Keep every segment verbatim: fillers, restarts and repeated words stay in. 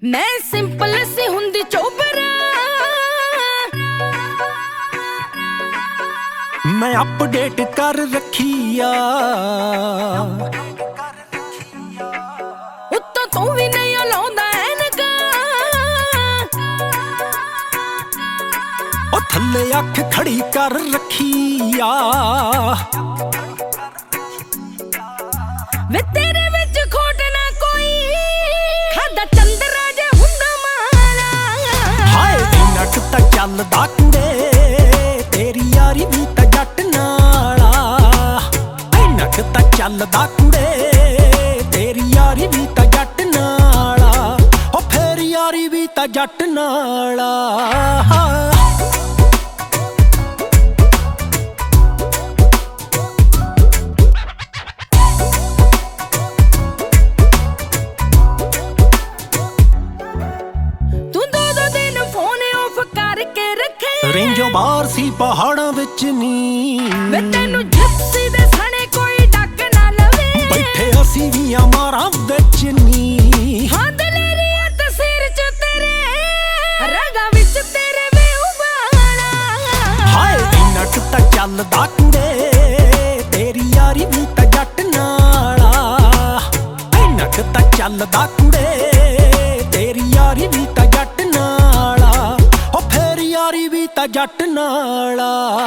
मैं सिंपल सी हुंदी चोबरा, मैं अपडेट कर रखिया, उत्तों तू भी नहीं लाउंदा ऐनका, ओ थल्ले अख खड़ी कर रखिया। वे तेरे विच खोट ना कोई, खादा चंदरा जे हुंदा माला। हाय इन्ना कुत्ता चलदा कुड़े, तेरी यारी भी ता जट नाला। इन्ना कुत्ता चलदा कुड़े, तेरी यारी भी ता जट नाला। ओ फेर यारी भी ता जट नाला। रेंजों बाहर सी पहाड़ां विच नी, वे तैनू जिप्सी दे सने कोई डक ना लवे। बैठे असी भी अमारा विच नी, हाँ दलेरिया तस्वीर च तेरे, रगा विच तेरे वे उबाला। हाय इन्ना कुत्ता चलदा कुड़े, तेरी यारी भी ता जट नाला। इन्ना कुत्ता चलदा कुड़े, तेरी यारी भी ता जट नाला। ओ फेर यारी भी ता जट नाला।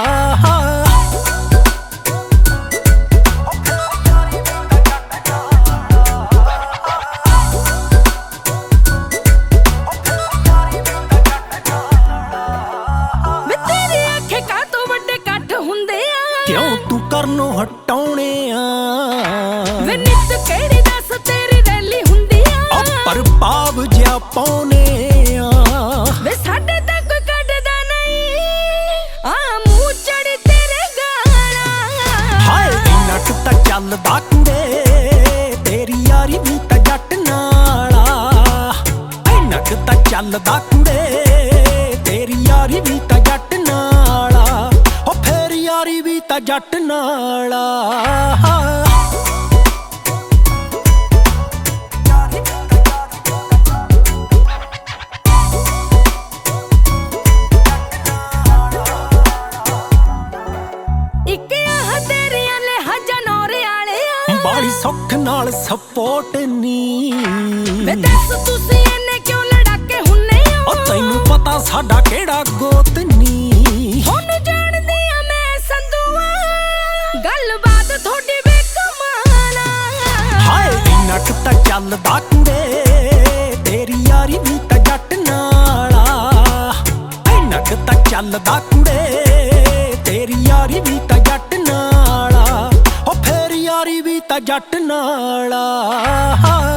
क्यों तू करनों हटाउणे आ, वे नित केड़ी दस तेरी रैली हुंदी आ। पर पाव जिया पाउने आ, वे साडे तक कोई कढदा नहीं, आ मुंह चढ़ी तेरे गाला। हाय इन्ना कुत्ता चलदा कुड़े, तेरी यारी भी ता जट नाला। इन्ना कुत्ता चलदा कुड़े, तेरी यारी भी ता जट नाला। ओ फेर यारी भी ता जट नाला। बाड़ी सुख नाल सपोर्ट नी, वे दस तुसी इन्ने क्यों लड़ाके हुन्ने हो। ओ तैनू पता साडा केड़ा गोत नी, थोनू जाणदी आ मैं संधूआ, गलबात थोड़ी बेकमाला। हाय इन्ना कुत्ता चलदा कुड़े, तेरी यारी भी ता जट नाला। इन्ना कुत्ता चलदा कुड़े, तेरी यारी भी ता जट नाला। ओ फेर यारी भी ता जट नाला।